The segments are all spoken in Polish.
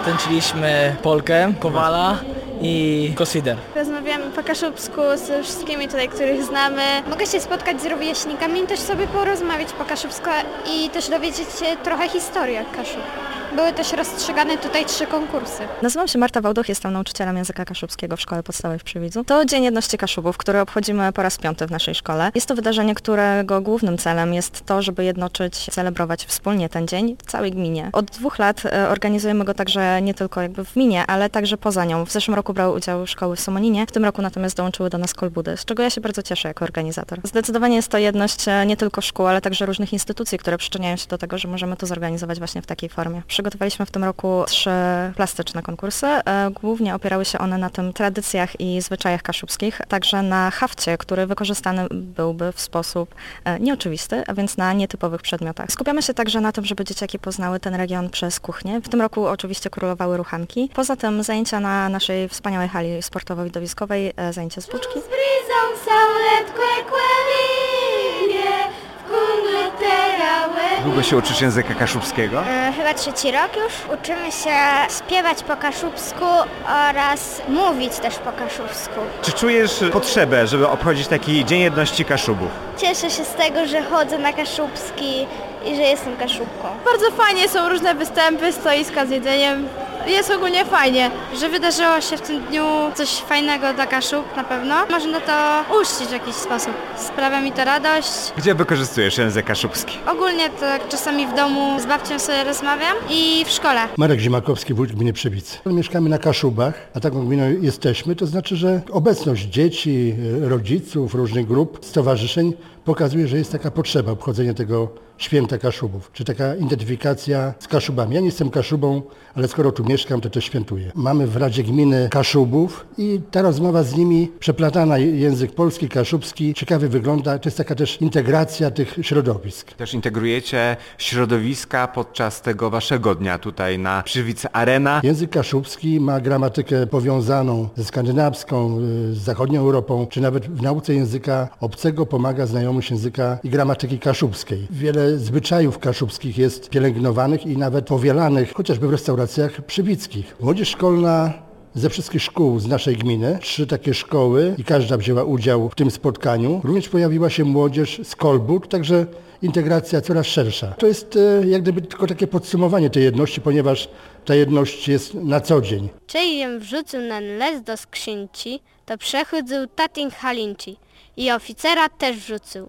Tańczyliśmy polkę, kowala i kosider. Rozmawiamy po kaszubsku ze wszystkimi tutaj, których znamy. Mogę się spotkać z rówieśnikami i też sobie porozmawiać po kaszubsku i też dowiedzieć się trochę historii Kaszub. Były też rozstrzygane tutaj 3 konkursy. Nazywam się Marta Wałduch, jestem nauczycielem języka kaszubskiego w Szkole Podstawowej w Przywidzu. To Dzień Jedności Kaszubów, który obchodzimy po raz 5 w naszej szkole. Jest to wydarzenie, którego głównym celem jest to, żeby jednoczyć, celebrować wspólnie ten dzień w całej gminie. Od 2 lat organizujemy go także nie tylko jakby w gminie, ale także poza nią. W zeszłym roku brały udział szkoły w Somoninie, w tym roku natomiast dołączyły do nas kolbudy, z czego ja się bardzo cieszę jako organizator. Zdecydowanie jest to jedność nie tylko szkół, ale także różnych instytucji, które przyczyniają się do tego, że możemy to zorganizować właśnie w takiej formie. Przygotowaliśmy w tym roku 3 plastyczne konkursy. Głównie opierały się one na tym tradycjach i zwyczajach kaszubskich, także na hafcie, który wykorzystany byłby w sposób nieoczywisty, a więc na nietypowych przedmiotach. Skupiamy się także na tym, żeby dzieciaki poznały ten region przez kuchnię. W tym roku oczywiście królowały ruchanki. Poza tym zajęcia na naszej wspaniałej hali sportowo-widowiskowej, zajęcia z włóczki. Długo się uczysz języka kaszubskiego? Chyba 3. rok już. Uczymy się śpiewać po kaszubsku oraz mówić też po kaszubsku. Czy czujesz potrzebę, żeby obchodzić taki Dzień Jedności Kaszubów? Cieszę się z tego, że chodzę na kaszubski i że jestem kaszubką. Bardzo fajnie, są różne występy, stoiska z jedzeniem. Jest ogólnie fajnie, że wydarzyło się w tym dniu coś fajnego dla Kaszub na pewno. Można to uczcić w jakiś sposób. Sprawia mi to radość. Gdzie wykorzystujesz język kaszubski? Ogólnie to czasami w domu z babcią sobie rozmawiam i w szkole. Marek Zimakowski, wójt gminy Przewice. Mieszkamy na Kaszubach, a taką gminą jesteśmy, to znaczy, że obecność dzieci, rodziców, różnych grup, stowarzyszeń pokazuje, że jest taka potrzeba obchodzenia tego święta Kaszubów, czy taka identyfikacja z Kaszubami. Ja nie jestem Kaszubą, ale skoro tu mieszkam, to też świętuję. Mamy w Radzie Gminy Kaszubów i ta rozmowa z nimi, przeplatana język polski, kaszubski, ciekawie wygląda. To jest taka też integracja tych środowisk. Też integrujecie środowiska podczas tego waszego dnia tutaj na Przywice Arena. Język kaszubski ma gramatykę powiązaną ze skandynawską, z zachodnią Europą, czy nawet w nauce języka obcego pomaga znajomość języka i gramatyki kaszubskiej. Wiele zwyczajów kaszubskich jest pielęgnowanych i nawet powielanych, chociażby w restauracjach przywickich. Młodzież szkolna ze wszystkich szkół z naszej gminy, 3 takie szkoły i każda wzięła udział w tym spotkaniu. Również pojawiła się młodzież z kolbud, także integracja coraz szersza. To jest jak gdyby tylko takie podsumowanie tej jedności, ponieważ ta jedność jest na co dzień. Czyjem wrzucił nen les do skrzynci, to przechodził tatin halinci i oficera też wrzucił.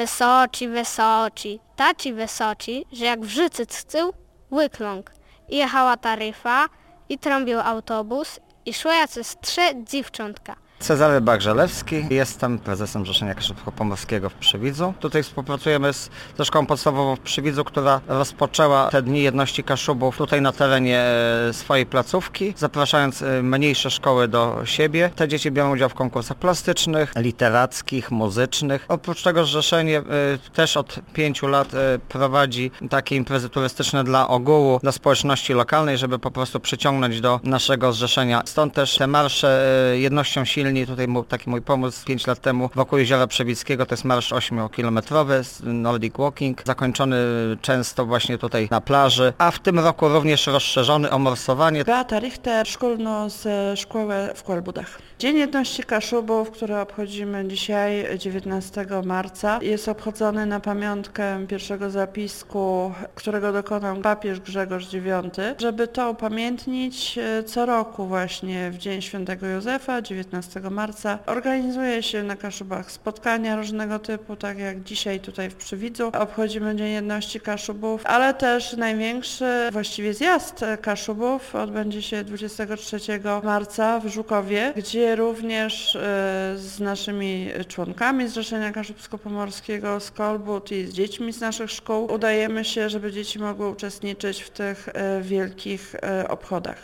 Wesoci, taci wesoci, że jak wrzucić chcą, łykląg. I jechała taryfa, i trąbił autobus, i szło jacyś 3 dziewczątka. Cezary Bagrzalewski, jestem prezesem Zrzeszenia Kaszubsko-Pomorskiego w Przywidzu. Tutaj współpracujemy ze Szkołą Podstawową w Przywidzu, która rozpoczęła te Dni Jedności Kaszubów tutaj na terenie swojej placówki, zapraszając mniejsze szkoły do siebie. Te dzieci biorą udział w konkursach plastycznych, literackich, muzycznych. Oprócz tego Zrzeszenie też od 5 lat prowadzi takie imprezy turystyczne dla ogółu, dla społeczności lokalnej, żeby po prostu przyciągnąć do naszego zrzeszenia. Stąd też te marsze jednością silni. Tutaj taki mój pomysł 5 lat temu wokół Jeziora Przewickiego, to jest marsz 8-kilometrowy, Nordic Walking, zakończony często właśnie tutaj na plaży, a w tym roku również rozszerzony o morsowanie. Beata Richter, szkolno z szkoły w Kolbudach. Dzień Jedności Kaszubów, który obchodzimy dzisiaj, 19 marca, jest obchodzony na pamiątkę pierwszego zapisku, którego dokonał papież Grzegorz IX. Żeby to upamiętnić, co roku właśnie w Dzień Świętego Józefa, 19 marca, organizuje się na Kaszubach spotkania różnego typu, tak jak dzisiaj tutaj w Przywidzu. Obchodzimy Dzień Jedności Kaszubów, ale też największy właściwie zjazd Kaszubów odbędzie się 23 marca w Żukowie, gdzie również z naszymi członkami Zrzeszenia Kaszubsko-Pomorskiego, z kolbud i z dziećmi z naszych szkół udajemy się, żeby dzieci mogły uczestniczyć w tych wielkich obchodach.